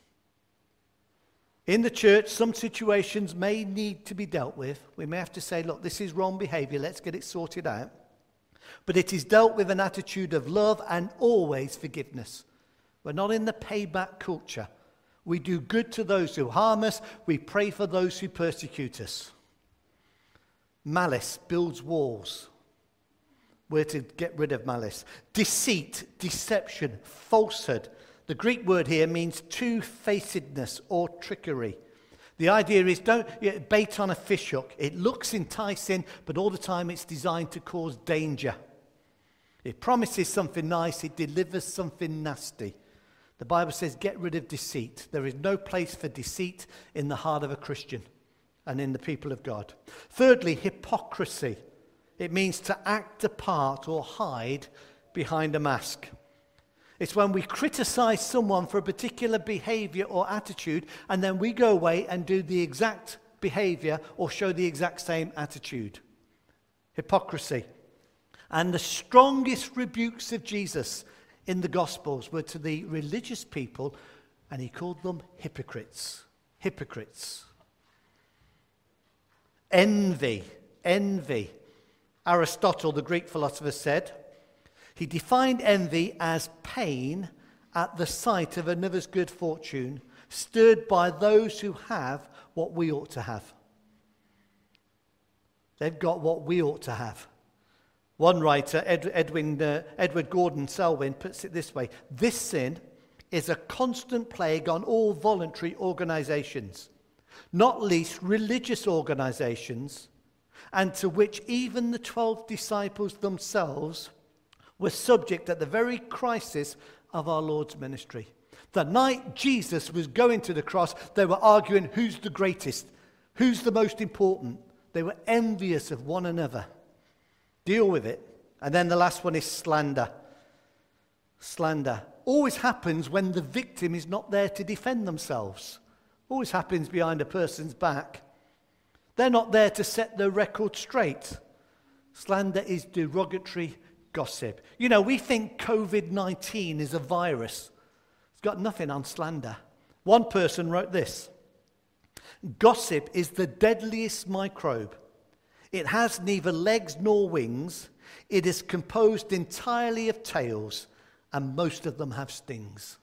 In the church, some situations may need to be dealt with. We may have to say, look, this is wrong behavior, let's get it sorted out. But it is dealt with an attitude of love and always forgiveness. We're not in the payback culture. We do good to those who harm us. We pray for those who persecute us. Malice builds walls. We're to get rid of malice. Deceit, deception, falsehood. The Greek word here means two-facedness or trickery. The idea is don't yeah, bait on a fishhook. It looks enticing, but all the time it's designed to cause danger. It promises something nice, it delivers something nasty. The Bible says get rid of deceit. There is no place for deceit in the heart of a Christian and in the people of God. Thirdly, hypocrisy. It means to act apart or hide behind a mask. It's when we criticize someone for a particular behavior or attitude, and then we go away and do the exact behavior or show the exact same attitude. Hypocrisy. And the strongest rebukes of Jesus in the Gospels were to the religious people, and he called them hypocrites. Hypocrites. Envy. Envy. Aristotle, the Greek philosopher, said, he defined envy as pain at the sight of another's good fortune, stirred by those who have what we ought to have. They've got what we ought to have. One writer, Ed, Edwin, uh, Edward Gordon Selwyn, puts it this way: this sin is a constant plague on all voluntary organizations, not least religious organizations, and to which even the twelve disciples themselves were subject at the very crisis of our Lord's ministry. The night Jesus was going to the cross, they were arguing who's the greatest, who's the most important. They were envious of one another. Deal with it. And then the last one is slander. Slander always happens when the victim is not there to defend themselves. Always happens behind a person's back. They're not there to set their record straight. Slander is derogatory gossip. You know, we think covid nineteen is a virus. It's got nothing on slander. One person wrote this: gossip is the deadliest microbe. It has neither legs nor wings. It is composed entirely of tails, and most of them have stings.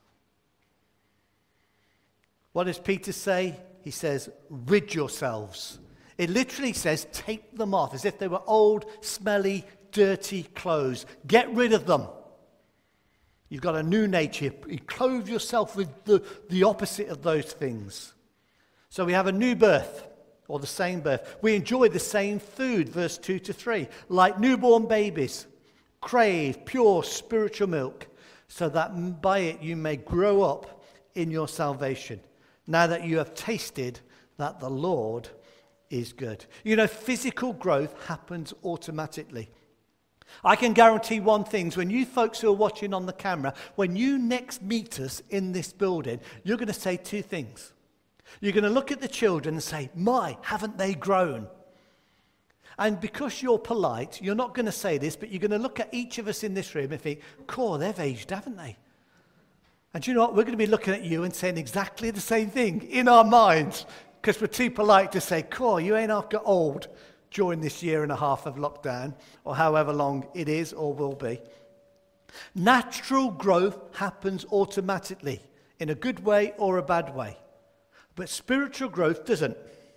What does Peter say? He says, rid yourselves. It literally says, take them off, as if they were old, smelly, dirty clothes. Get rid of them. You've got a new nature. You clothe yourself with the, the opposite of those things. So we have a new birth, or the same birth. We enjoy the same food, verse two to three. Like newborn babies, crave pure spiritual milk, so that by it you may grow up in your salvation, now that you have tasted that the Lord is good. You know, physical growth happens automatically. I can guarantee one thing: when you folks who are watching on the camera, when you next meet us in this building, you're going to say two things. You're going to look at the children and say, my, haven't they grown? And because you're polite, you're not going to say this, but you're going to look at each of us in this room and think, cool, they've aged, haven't they? And do you know what? We're going to be looking at you and saying exactly the same thing in our minds, because we're too polite to say, cool, you ain't half got old during this year and a half of lockdown, or however long it is or will be. Natural growth happens automatically, in a good way or a bad way. But spiritual growth doesn't.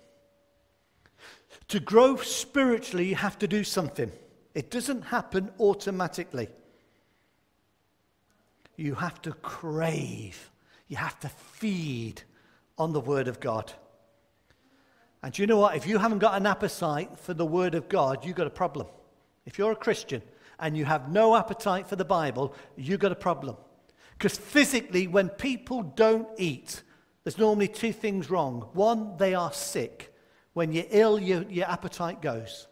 To grow spiritually, you have to do something. It doesn't happen automatically. You have to crave. You have to feed on the Word of God. And do you know what? If you haven't got an appetite for the Word of God, you've got a problem. If you're a Christian and you have no appetite for the Bible, you've got a problem. Because physically, when people don't eat, there's normally two things wrong. One, they are sick. When you're ill, your, your appetite goes.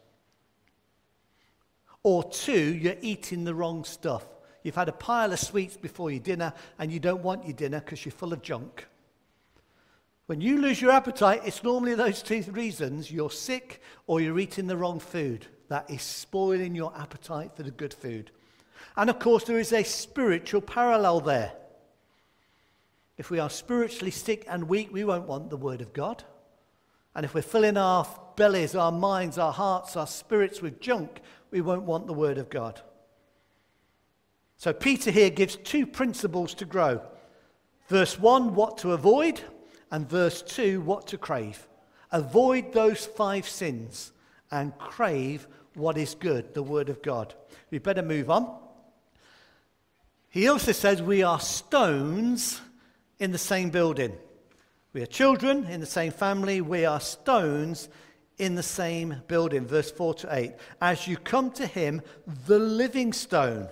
Or two, you're eating the wrong stuff. You've had a pile of sweets before your dinner, and you don't want your dinner because you're full of junk. When you lose your appetite, it's normally those two reasons: you're sick or you're eating the wrong food. That is spoiling your appetite for the good food. And of course, there is a spiritual parallel there. If we are spiritually sick and weak, we won't want the Word of God. And if we're filling our bellies, our minds, our hearts, our spirits with junk, we won't want the Word of God. So Peter here gives two principles to grow. Verse one, what to avoid, and verse two, what to crave. Avoid those five sins and crave what is good, the Word of God. We better move on. He also says we are stones in the same building. We are children in the same family. We are stones in the same building. Verse four to eight. As you come to him, the living stone.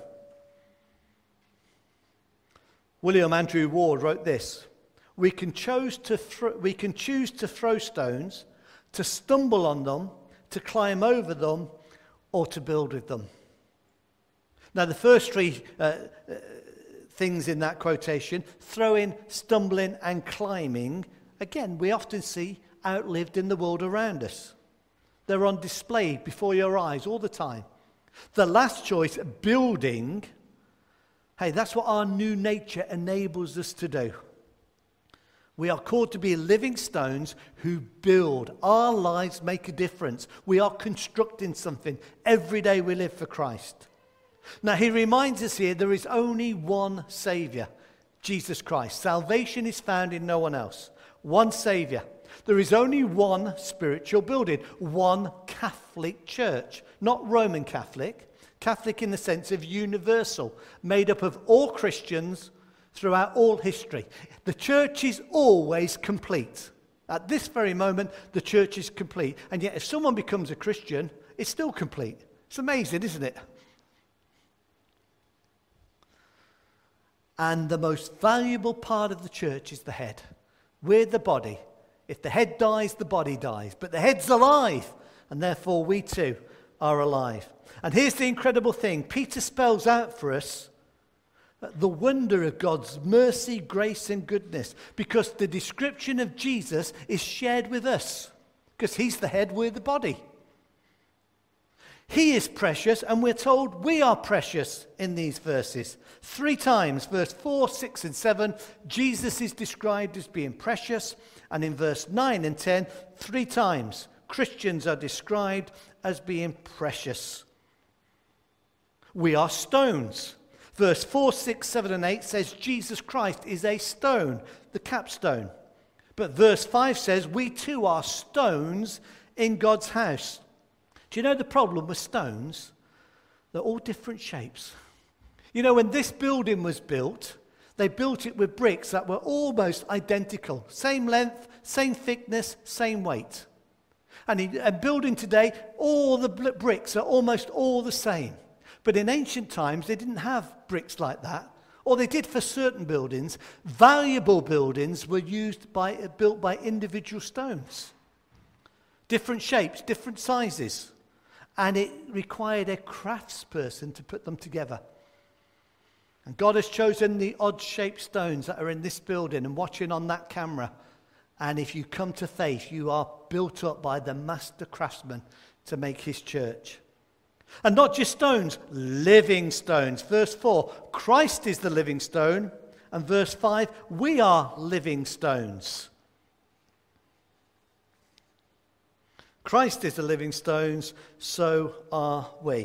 William Andrew Ward wrote this: We can choose to thro- we can choose to throw stones, to stumble on them, to climb over them, or to build with them. Now, the first three uh, uh, things in that quotation, throwing, stumbling, and climbing, again, we often see outlived in the world around us. They're on display before your eyes all the time. The last choice, building, Hey, that's what our new nature enables us to do. We are called to be living stones who build. Our lives make a difference. We are constructing something. Every day we live for Christ. Now, he reminds us here there is only one Savior, Jesus Christ. Salvation is found in no one else. One Savior. There is only one spiritual building, one Catholic church, not Roman Catholic. Catholic in the sense of universal, made up of all Christians throughout all history. The church is always complete. At this very moment, the church is complete. And yet, if someone becomes a Christian, it's still complete. It's amazing, isn't it? And the most valuable part of the church is the head. We're the body. If the head dies, the body dies. But the head's alive, and therefore we too are alive. And here's the incredible thing. Peter spells out for us the wonder of God's mercy, grace, and goodness, because the description of Jesus is shared with us, because he's the head, we're the body. He is precious, and we're told we are precious in these verses. Three times, verse four, six, and seven, Jesus is described as being precious, and in verse nine and ten, three times, Christians are described as being precious. We are stones. Verse four, six, seven, and eight says Jesus Christ is a stone, the capstone. But verse five says we too are stones in God's house. Do you know the problem with stones? They're all different shapes. You know, when this building was built, they built it with bricks that were almost identical. Same length, same thickness, same weight. And in a building today, all the bricks are almost all the same. But in ancient times, they didn't have bricks like that. Or they did for certain buildings. Valuable buildings were used by, built by individual stones. Different shapes, different sizes. And it required a craftsperson to put them together. And God has chosen the odd-shaped stones that are in this building and watching on that camera. And if you come to faith, you are built up by the master craftsman to make his church. And not just stones, living stones. Verse four, Christ is the living stone. And verse five, we are living stones. Christ is the living stones, so are we.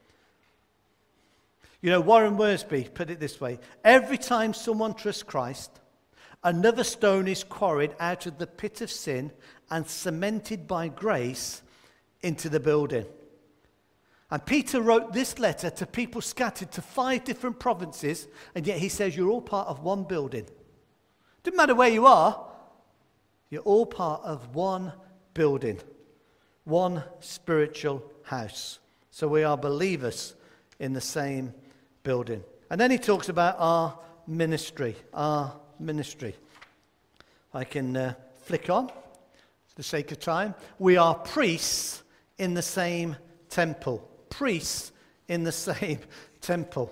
You know, Warren Worsby put it this way. Every time someone trusts Christ, another stone is quarried out of the pit of sin and cemented by grace into the building. And Peter wrote this letter to people scattered to five different provinces, and yet he says you're all part of one building. Doesn't matter where you are, you're all part of one building, one spiritual house. So we are believers in the same building. And then he talks about our ministry, our ministry. I can uh, flick on for the sake of time. We are priests in the same temple. Priests in the same temple.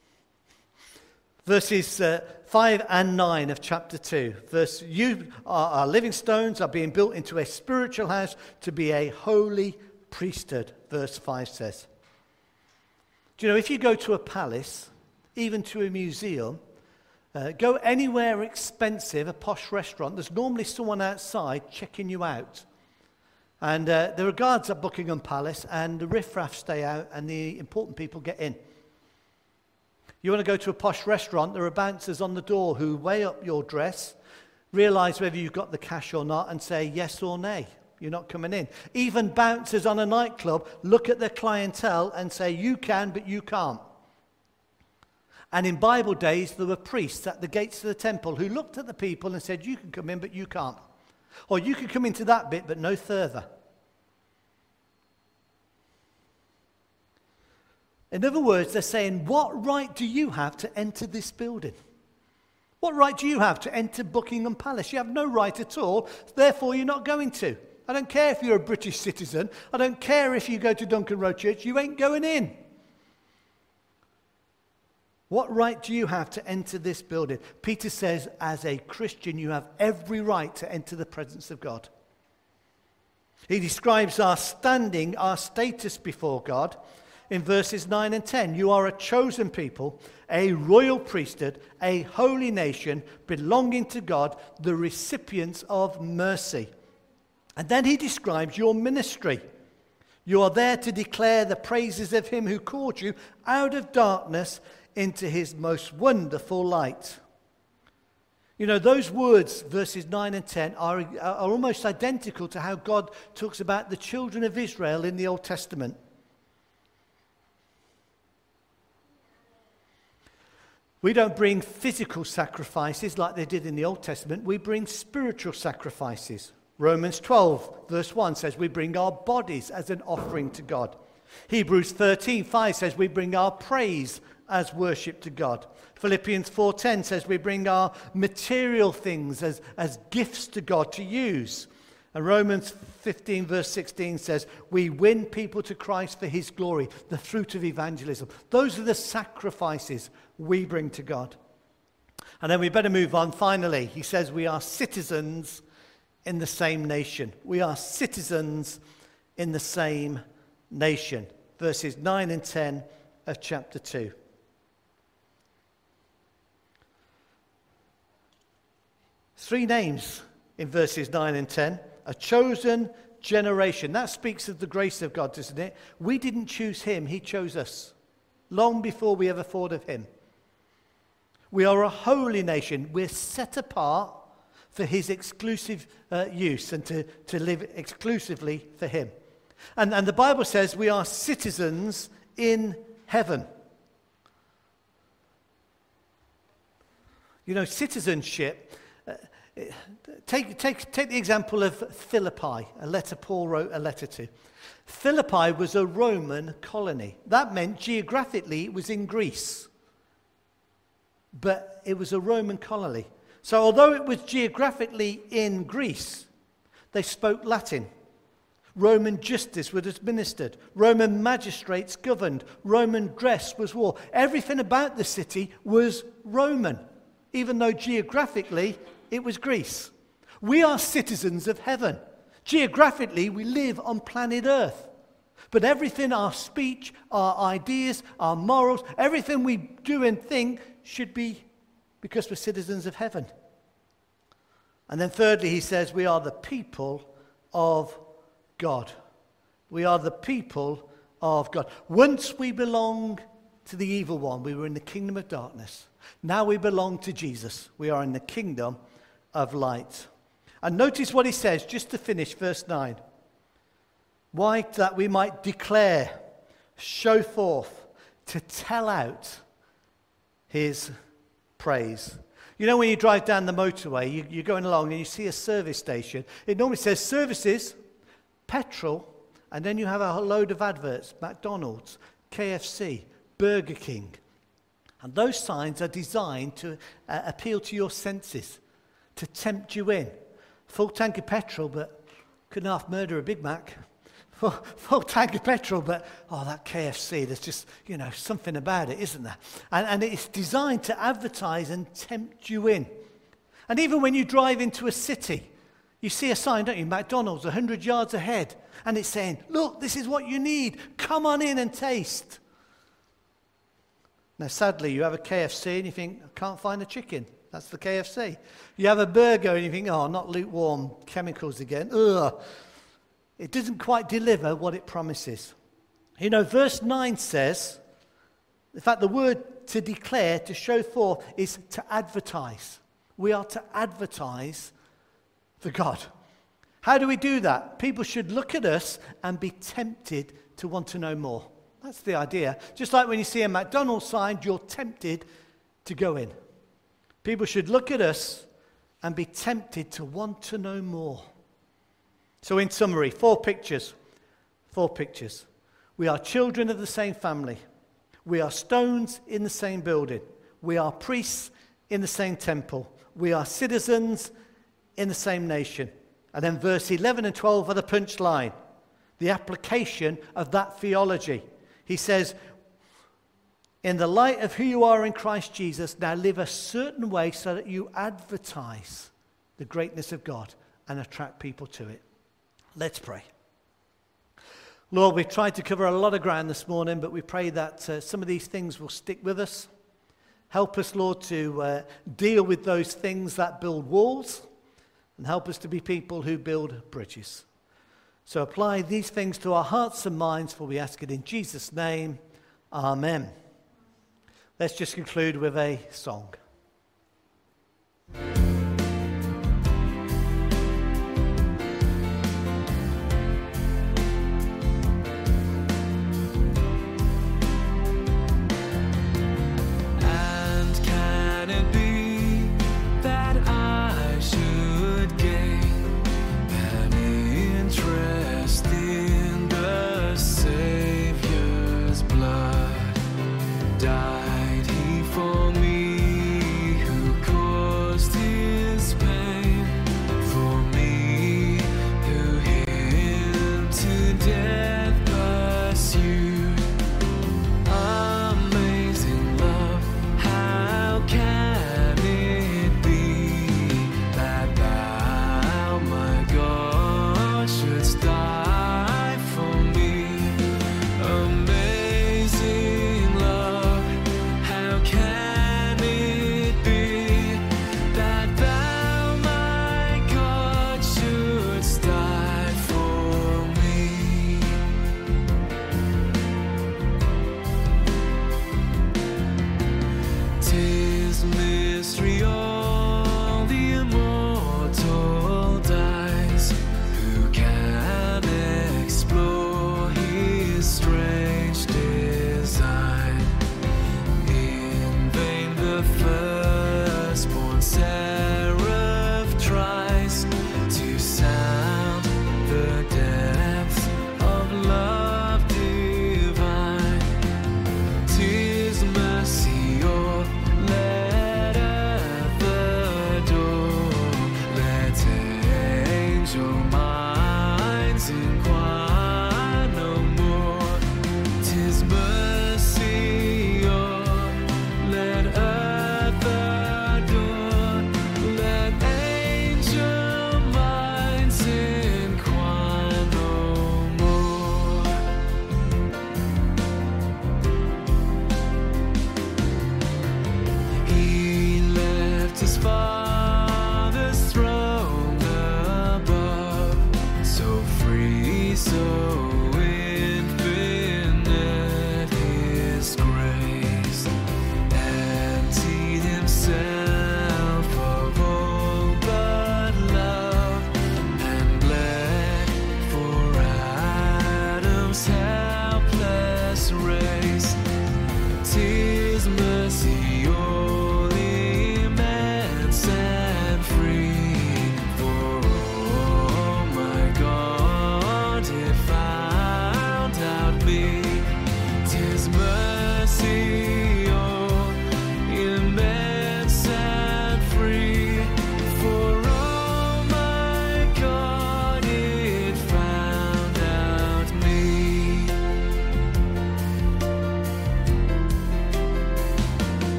Verses uh, five and nine of chapter two. Verse, you are, are living stones, are being built into a spiritual house to be a holy priesthood, verse five says. Do you know, if you go to a palace, even to a museum, uh, go anywhere expensive, a posh restaurant, there's normally someone outside checking you out. And uh, there are guards at Buckingham Palace, and the riffraff stay out, and the important people get in. You want to go to a posh restaurant, there are bouncers on the door who weigh up your dress, realize whether you've got the cash or not, and say yes or nay. You're not coming in. Even bouncers on a nightclub look at their clientele and say, you can, but you can't. And in Bible days, there were priests at the gates of the temple who looked at the people and said, you can come in, but you can't. Or you can come into that bit, but no further. In other words, they're saying, what right do you have to enter this building? What right do you have to enter Buckingham Palace? You have no right at all, therefore you're not going to. I don't care if you're a British citizen. I don't care if you go to Duncan Road Church. You ain't going in. What right do you have to enter this building? Peter says, as a Christian, you have every right to enter the presence of God. He describes our standing, our status before God. in verses nine and ten. You are a chosen people, a royal priesthood, a holy nation, belonging to God, the recipients of mercy. And then he describes your ministry. You are there to declare the praises of him who called you out of darkness into his most wonderful light. You know, those words, verses nine and ten, are, are almost identical to how God talks about the children of Israel in the Old Testament. We don't bring physical sacrifices like they did in the Old Testament. We bring spiritual sacrifices. Romans twelve, verse one says we bring our bodies as an offering to God. Hebrews thirteen, five says we bring our praise as worship to God. Philippians four ten says we bring our material things as, as gifts to God to use. And Romans fifteen verse sixteen says we win people to Christ for his glory, the fruit of evangelism. Those are the sacrifices we bring to God. And then we better move on. Finally, he says we are citizens in the same nation. We are citizens in the same nation. Verses nine and ten of chapter two. Three names in verses nine and ten. A chosen generation. That speaks of the grace of God, doesn't it? We didn't choose him, he chose us. Long before we ever thought of him. We are a holy nation. We're set apart for his exclusive uh, use and to, to live exclusively for him. And, and the Bible says we are citizens in heaven. You know, citizenship... Uh, Take, take, take the example of Philippi, a letter Paul wrote a letter to. Philippi was a Roman colony. That meant geographically it was in Greece. But it was a Roman colony. So although it was geographically in Greece, they spoke Latin. Roman justice was administered. Roman magistrates governed. Roman dress was worn. Everything about the city was Roman, even though geographically it was Greece. We are citizens of heaven. Geographically, we live on planet Earth. But everything, our speech, our ideas, our morals, everything we do and think should be because we're citizens of heaven. And then thirdly, he says we are the people of God. We are the people of God. Once we belonged to the evil one. We were in the kingdom of darkness. Now we belong to Jesus. We are in the kingdom of light. And notice what he says, just to finish, verse nine. Why? That we might declare, show forth, to tell out his praise. You know, when you drive down the motorway, you, you're going along and you see a service station. It normally says services, petrol, and then you have a load of adverts, McDonald's, K F C, Burger King. And those signs are designed to uh, appeal to your senses, to tempt you in. Full tank of petrol, but couldn't half murder a Big Mac. Full, full tank of petrol, but, oh, that K F C, there's just, you know, something about it, isn't there? And, and it's designed to advertise and tempt you in. And even when you drive into a city, you see a sign, don't you, McDonald's, one hundred yards ahead, and it's saying, look, this is what you need. Come on in and taste. Now, sadly, you have a K F C and you think, I can't find a chicken. That's the K F C. You have a burger and you think, oh, not lukewarm, chemicals again. Ugh. It doesn't quite deliver what it promises. You know, verse nine says, in fact, the word to declare, to show forth, is to advertise. We are to advertise for God. How do we do that? People should look at us and be tempted to want to know more. That's the idea. Just like when you see a McDonald's sign, you're tempted to go in. People should look at us and be tempted to want to know more. So in summary, four pictures. Four pictures. We are children of the same family. We are stones in the same building. We are priests in the same temple. We are citizens in the same nation. And then verse eleven and twelve are the punchline. The application of that theology. He says, in the light of who you are in Christ Jesus, now live a certain way so that you advertise the greatness of God and attract people to it. Let's pray. Lord, we've tried to cover a lot of ground this morning, but we pray that uh, some of these things will stick with us. Help us, Lord, to uh, deal with those things that build walls, and help us to be people who build bridges. So apply these things to our hearts and minds, for we ask it in Jesus' name. Amen. Let's just conclude with a song. Died he for me, who caused his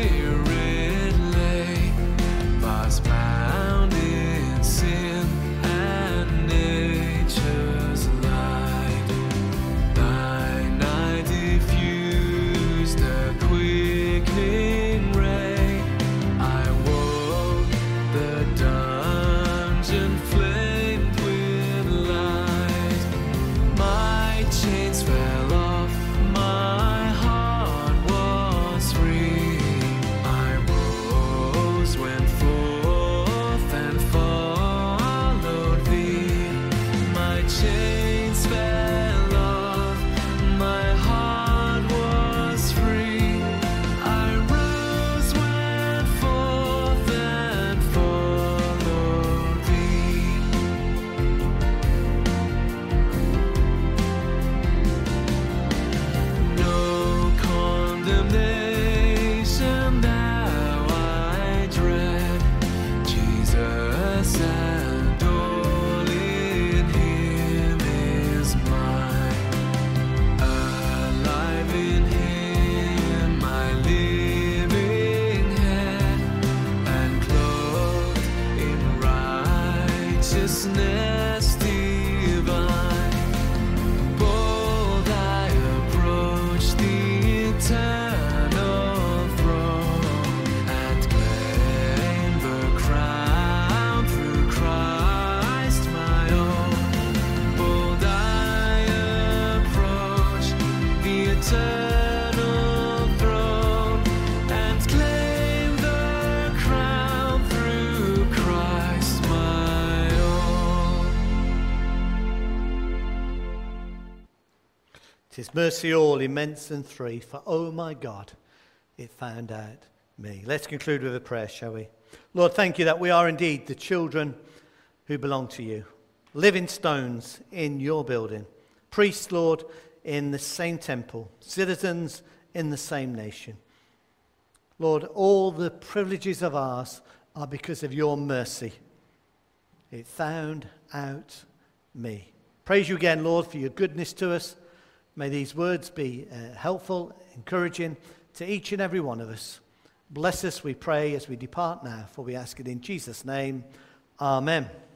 spirit lay, was bound in sin. righteousness divine. Bold I approach the eternal throne and claim the crown through Christ my own. Bold I approach the eternal throne and claim the crown through Christ my own. 'Tis mercy all, immense and free, for oh my God, it found out me. Let's conclude with a prayer, shall we? Lord, thank you that we are indeed the children who belong to you. Living stones in your building. Priests, Lord, in the same temple. Citizens in the same nation. Lord, all the privileges of ours are because of your mercy. It found out me. Praise you again, Lord, for your goodness to us. May these words be uh, helpful, encouraging to each and every one of us. Bless us, we pray, as we depart now, for we ask it in Jesus' name. Amen.